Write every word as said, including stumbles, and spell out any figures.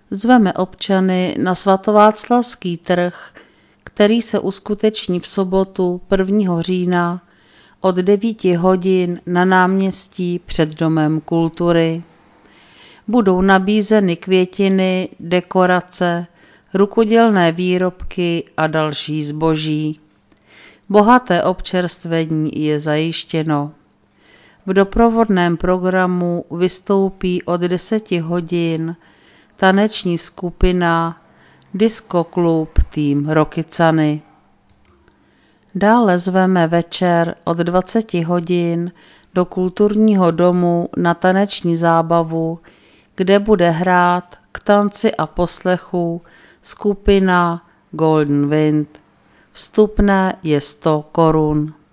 Zveme občany na svatováclavský trh, který se uskuteční v sobotu prvního října od devíti hodin na náměstí před Domem kultury. Budou nabízeny květiny, dekorace, rukodělné výrobky a další zboží. Bohaté občerstvení je zajištěno. V doprovodném programu vystoupí od deseti hodin taneční skupina Disco Klub Tým Rokycany. Dále zveme večer od dvaceti hodin do kulturního domu na taneční zábavu, kde bude hrát k tanci a poslechu skupina Golden Wind. Vstupné je sto korun.